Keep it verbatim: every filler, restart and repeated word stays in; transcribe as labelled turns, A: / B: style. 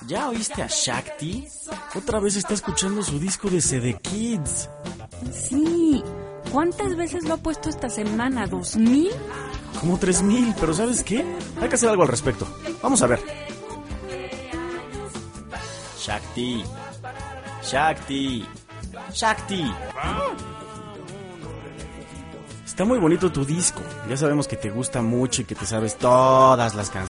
A: ¿Ya oíste a Shakti? Otra vez está escuchando su disco de C D Kids.
B: Sí. ¿Cuántas veces lo ha puesto esta semana? ¿Dos mil?
A: Como tres mil, pero ¿sabes qué? Hay que hacer algo al respecto. Vamos a ver. Shakti. Shakti. Shakti. Está muy bonito tu disco. Ya sabemos que te gusta mucho y que te sabes todas las canciones.